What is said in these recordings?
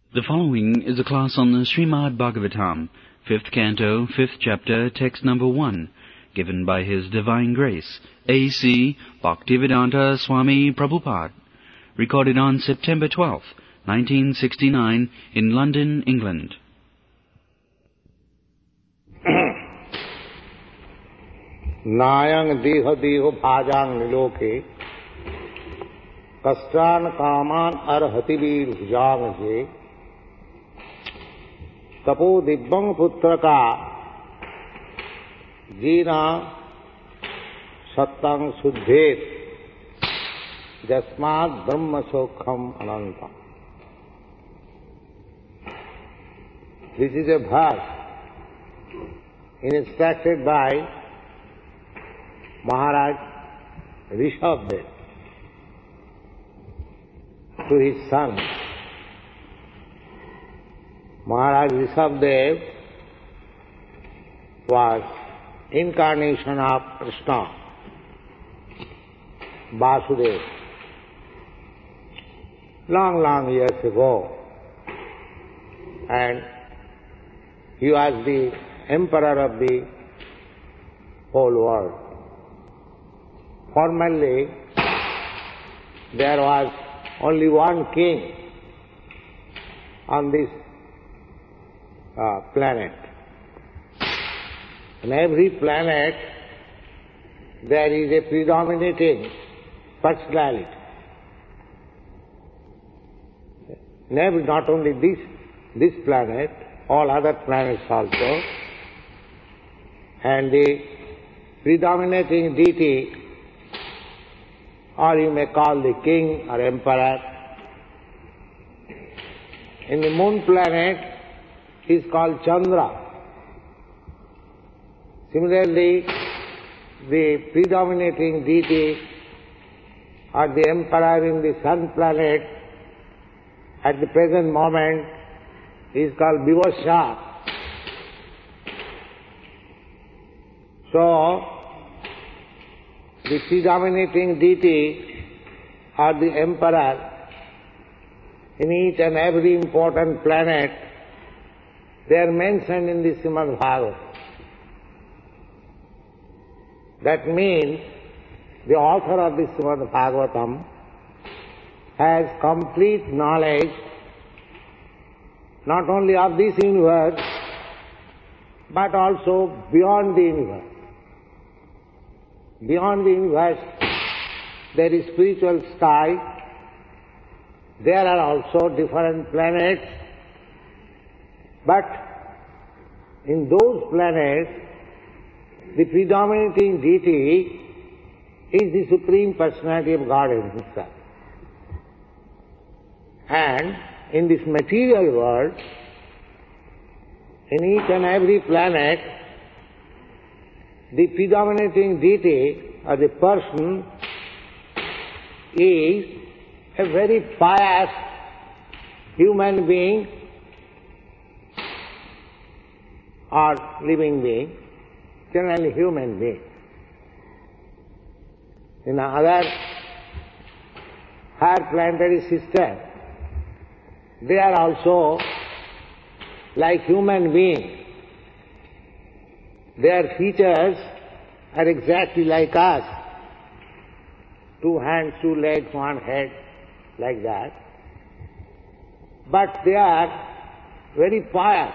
The following is a class on the Srimad Bhagavatam, 5th Canto, 5th Chapter, Text number 1, given by His Divine Grace, A.C. Bhaktivedanta Swami Prabhupada, recorded on September 12, 1969, in London, England. Nayang deha deho bhajang niloke kastran kaman arhati vir bhujang je tapo dibbang putra ka jina sattang suddhet jasmad brahma sokham ananta. This is a verse instructed by Maharaj Rishabdev to his son. Maharaj Rishabdev was incarnation of Krishna, Vasudeva, long years ago, and he was the emperor of the whole world. Formerly, there was only one king on this planet. On every planet, there is a predominating personality. Not only this planet, all other planets also, and the predominating deity, or you may call the king or emperor. In the moon planet, he is called Chandra. Similarly, the predominating deity or the emperor in the sun planet at the present moment is called Vivasva. So, the predominating deity or the emperor in each and every important planet, they are mentioned in the Srimad Bhagavatam. That means the author of the Srimad Bhagavatam has complete knowledge not only of this universe but also beyond the universe. Beyond the universe, there is spiritual sky. There are also different planets. But in those planets, the predominating deity is the Supreme Personality of Godhead Himself. And in this material world, in each and every planet, the predominating deity or the person is a very pious human being or living being, generally human being. In other higher planetary systems, they are also like human beings. Their features are exactly like us. 2 hands, 2 legs, 1 head, like that. But they are very pious.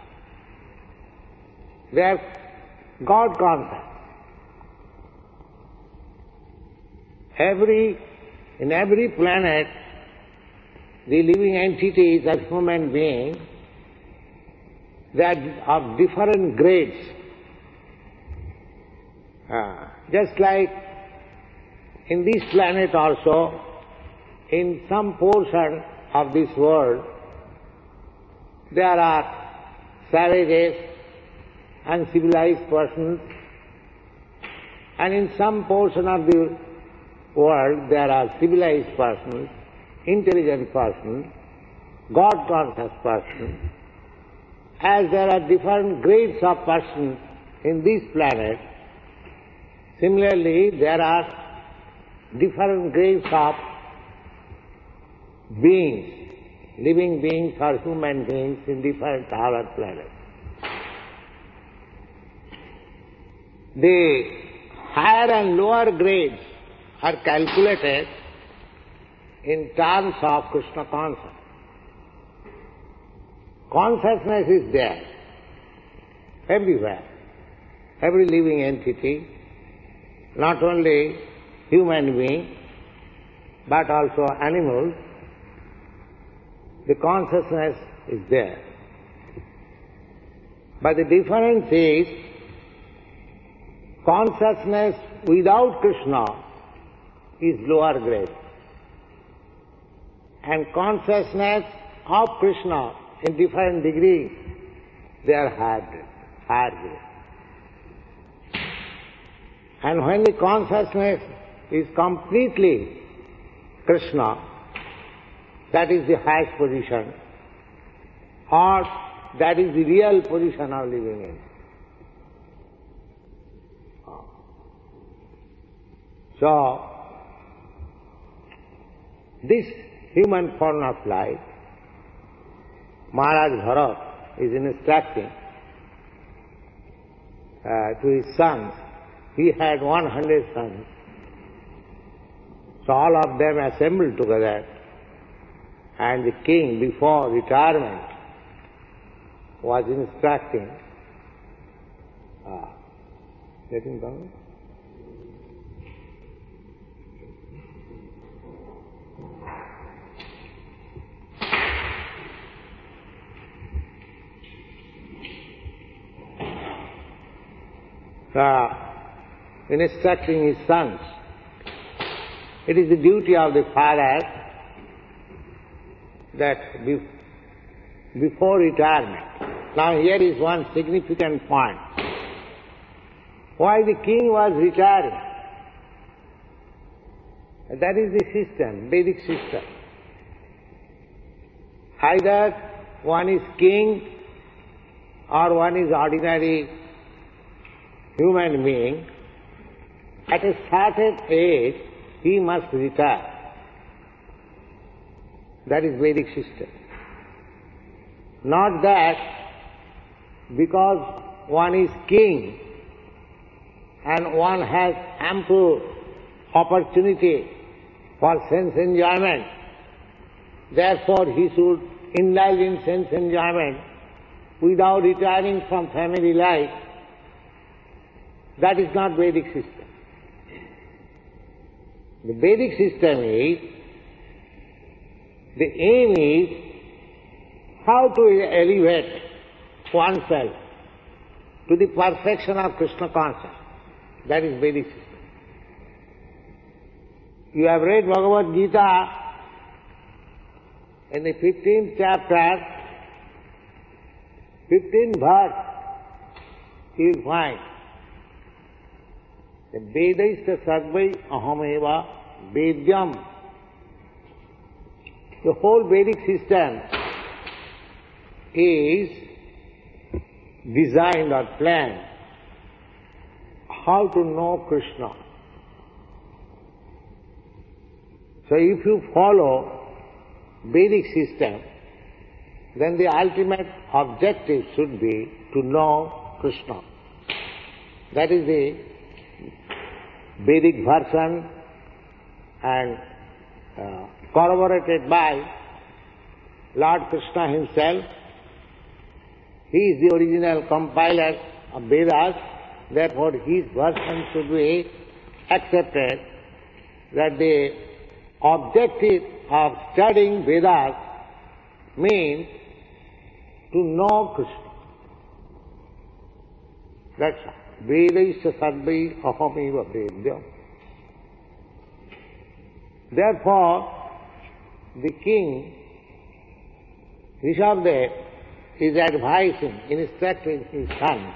They are God conscious. In every planet, the living entities are human beings. They are of different grades. Just like in this planet also, in some portion of this world, there are savages, uncivilized persons, and in some portion of the world there are civilized persons, intelligent persons, God-conscious persons. As there are different grades of persons in this planet, similarly there are different grades of beings living beings or human beings in different other planets. The higher and lower grades are calculated in terms of Krishna consciousness. Consciousness is there, everywhere. Every living entity, not only human being, but also animals, the consciousness is there. But the difference is, consciousness without Krishna is lower grade, and consciousness of Krishna in different degrees, they are higher grade. And when the consciousness is completely Krishna, that is the highest position, or that is the real position of living entity. So, this human form of life, Maharaj Bharat is instructing to his sons. He had 100 sons. So all of them assembled together, and the king, before retirement, was instructing. Let him come. Instructing his sons. It is the duty of the father that before retirement. Now here is one significant point. Why the king was retiring? That is the system, Vedic system. Either one is king or one is ordinary human being. At a certain age, he must retire. That is Vedic system. Not that because one is king and one has ample opportunity for sense enjoyment, therefore he should indulge in sense enjoyment without retiring from family life. That is not Vedic system. The Vedic system is, the aim is how to elevate oneself to the perfection of Krishna consciousness. That is Vedic system. You have read Bhagavad Gita in the 15th chapter, 15th verse, you will find the Vedaista Sarvai Ahameva Vedyam. The whole Vedic system is designed or planned how to know Krishna. So if you follow Vedic system, then the ultimate objective should be to know Krishna. That is the Vedic version, and corroborated by Lord Krishna himself. He is the original compiler of Vedas, therefore his version should be accepted, that the objective of studying Vedas means to know Krishna. That's all. Vedaisya sarvai ahameva vedyam. Therefore, the king, Rishabdev, is advising, instructing his sons.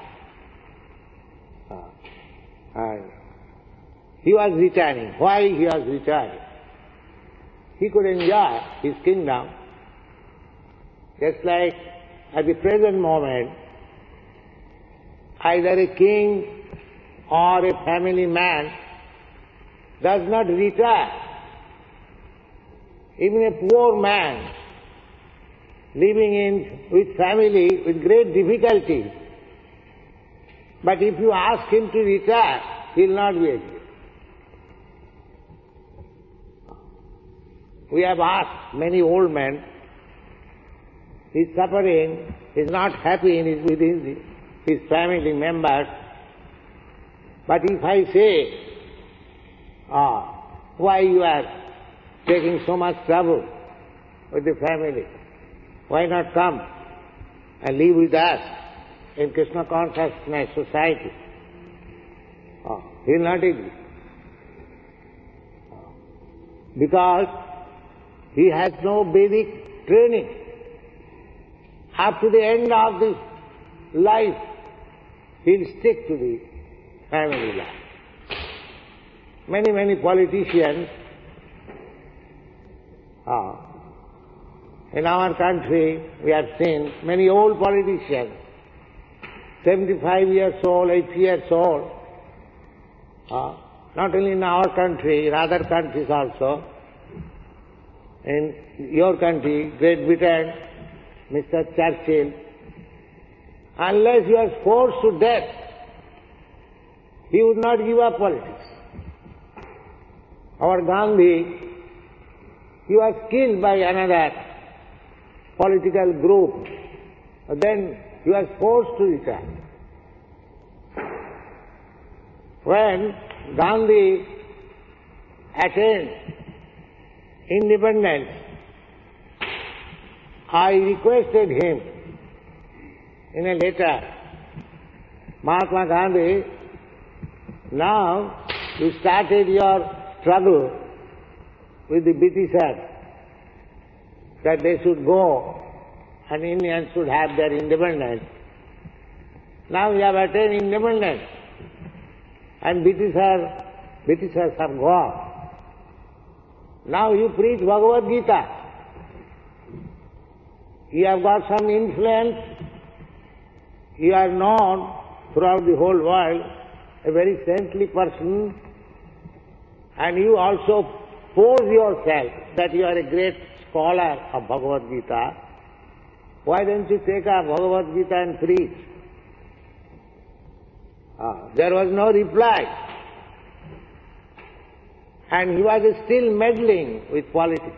He was retiring. Why he was retiring? He could enjoy his kingdom, just like at the present moment, either a king or a family man does not retire. Even a poor man living with family with great difficulty. But if you ask him to retire, he will not be able. We have asked many old men, he is suffering, he is not happy with his family members. But if I say, why you are taking so much trouble with the family? Why not come and live with us in Krishna consciousness society? He will not agree. Because he has no Vedic training. Up to the end of this life, he will stick to the family life. Many politicians in our country, we have seen many old politicians, 75 years old, 80 years old, not only in our country, in other countries also. In your country, Great Britain, Mr. Churchill, unless he was forced to death, he would not give up politics. Our Gandhi, he was killed by another political group. Then he was forced to retire. When Gandhi attained independence, I requested him in a letter, Mahatma Gandhi, now you started your struggle with the Britishers, that they should go and Indians should have their independence. Now we have attained independence and Britishers have gone. Now you preach Bhagavad Gita. You have got some influence. You are known throughout the whole world, a very saintly person, and you also pose yourself that you are a great scholar of Bhagavad Gita. Why don't you take up Bhagavad Gita and preach? There was no reply. And he was still meddling with politics.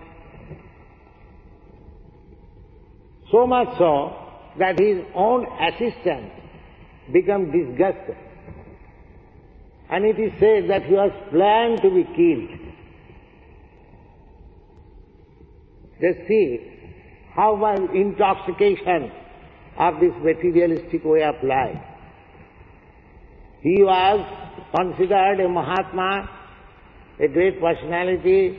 So much so that his own assistant became disgusted. And it is said that he was planned to be killed. Just see how much intoxication of this materialistic way of life. He was considered a Mahatma, a great personality,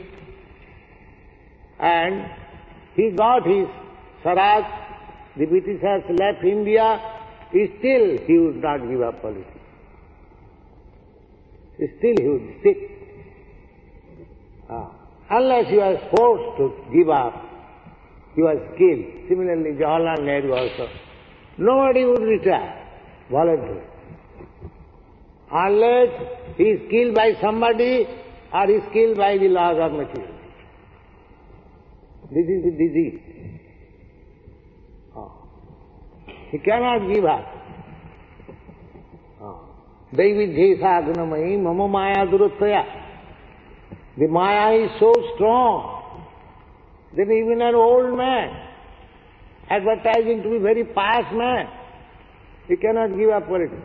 and he got his Swaraj, the Britishers left India, still he would not give up politics. Still he would stick. Unless he was forced to give up, he was killed. Similarly, Jawaharlal Nehru also. Nobody would retire voluntarily. Unless he is killed by somebody or is killed by the laws of material. This is the disease. He cannot give up. Daividhesa gunamayi mama maya duruttaya. The maya is so strong that even an old man, advertising to be very pious man, he cannot give up politics.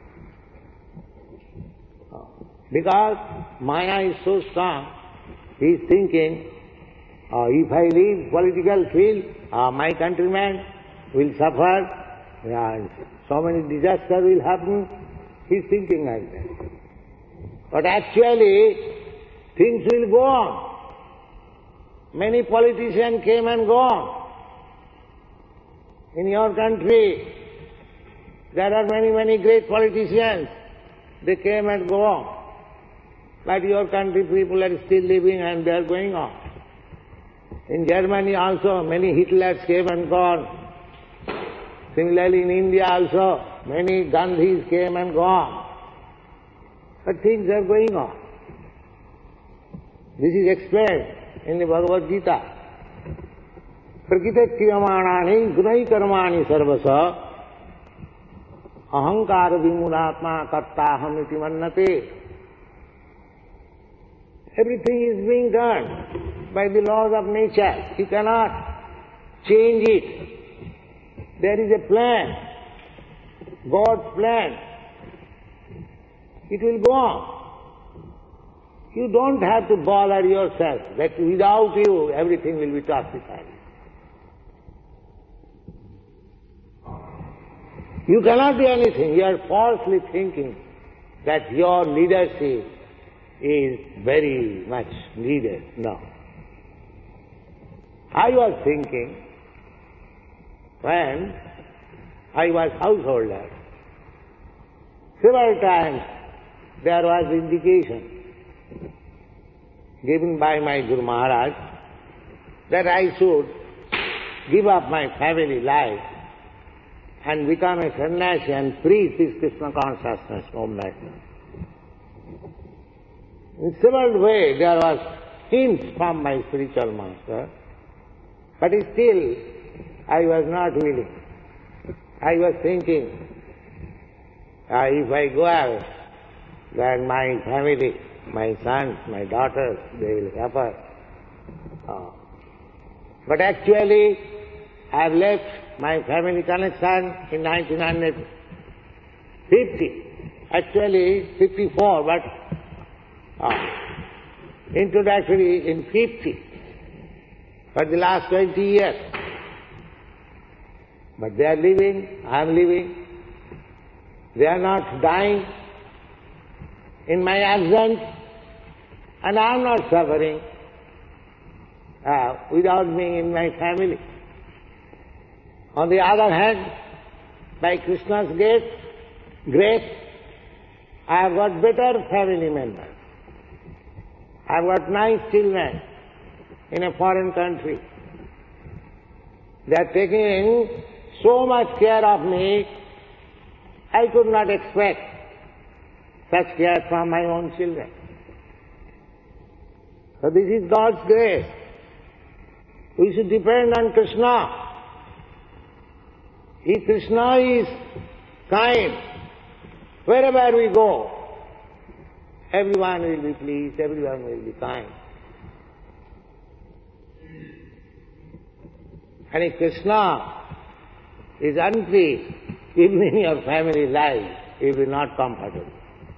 Because maya is so strong, he is thinking, if I leave political field, my countrymen will suffer, and so many disasters will happen. He is thinking like that. But actually, things will go on. Many politicians came and gone. In your country, there are many great politicians. They came and go on. But your country people are still living and they are going on. In Germany also, many Hitlers came and gone. Similarly, in India also, many Gandhis came and gone. But things are going on. This is explained in the Bhagavad Gita. prakite kriyamānāni gunai karmāni sarvasa ahankara vimulatma kartaham iti mannate. Everything is being done by the laws of nature. You cannot change it. There is a plan, God's plan. It will go on. You don't have to bother yourself that without you everything will be toxified. You cannot do anything. You are falsely thinking that your leadership is very much needed. No. I was thinking when I was householder, several times there was indication given by my Guru Maharaj that I should give up my family life and become a sannyasi and preach this Krishna consciousness movement. In several ways there was hints from my spiritual master, but still I was not willing. I was thinking, if I go out, then my family, my sons, my daughters, they will suffer. But actually, I have left my family connection in 1950. Actually, 54, but introductory in 50. For the last 20 years. But they are living, I am living. They are not dying in my absence, and I am not suffering without being in my family. On the other hand, by Krishna's grace, I have got better family members. I have got nice children in a foreign country. They are taking so much care of me, I could not expect such care from my own children. So this is God's grace. We should depend on Krishna. If Krishna is kind, wherever we go, everyone will be pleased, everyone will be kind. And if Krishna is unpleased, even in your family life, he will not comfortable.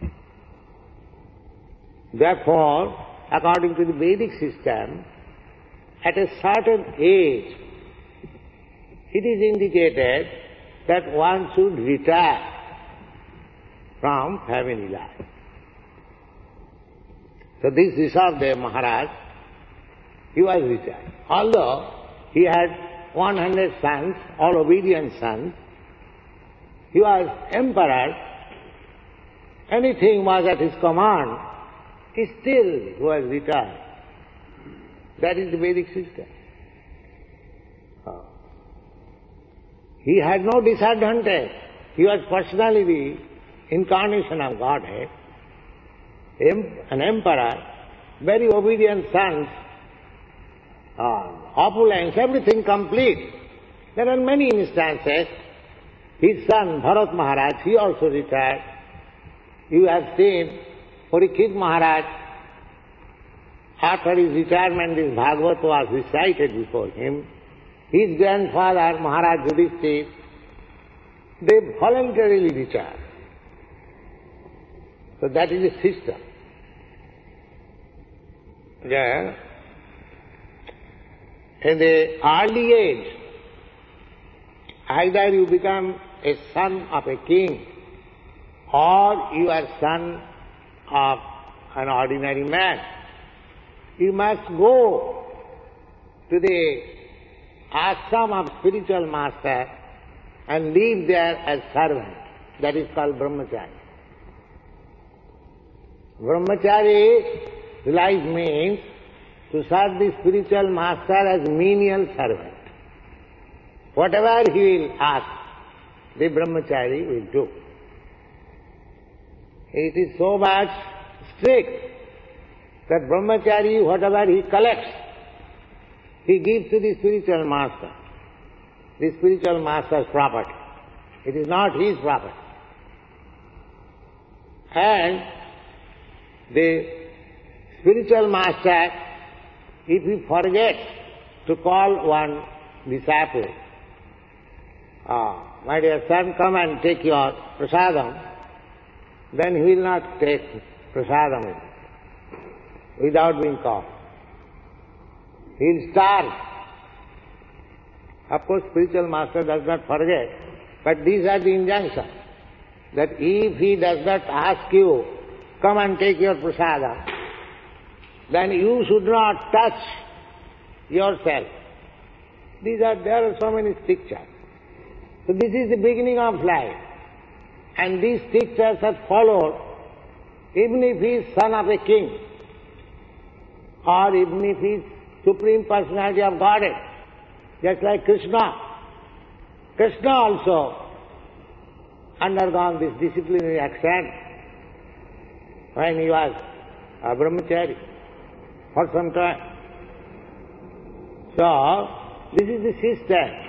Therefore, according to the Vedic system, at a certain age, it is indicated that one should retire from family life. So this Rishabhdev Maharaj, he was retired. Although he had 100 sons, all obedient sons, he was emperor, anything was at his command, he still was retired. That is the Vedic system. He had no disadvantage. He was personally the incarnation of Godhead, an emperor, very obedient sons, opulence, everything complete. There are many instances. His son, Bharat Maharaj, he also retired. You have seen Parikshit Maharaj, after his retirement, this Bhagavad was recited before him. His grandfather, Maharaj Yudhishthira, they voluntarily retired. So that is a system. Yeah. In the early age, either you become a son of a king or you are son of an ordinary man. You must go to the ashram of spiritual master and live there as servant. That is called brahmachari. Brahmachari life means to serve the spiritual master as menial servant. Whatever he will ask, the brahmachari will do. It is so much strict that brahmachari, whatever he collects, he gives to the spiritual master, the spiritual master's property. It is not his property. And the spiritual master, if he forgets to call one disciple, my dear son, come and take your prasadam, then he will not take prasadam without being called. He will starve. Of course, spiritual master does not forget, but these are the injunctions, that if he does not ask you, come and take your prasadam, then you should not touch yourself. There are so many strictures. So this is the beginning of life. And these strictures are followed even if he is son of a king, or even if he is Supreme Personality of Godhead, just like Krishna. Krishna also undergone this disciplinary action when he was a brahmachari for some time. So, this is the system.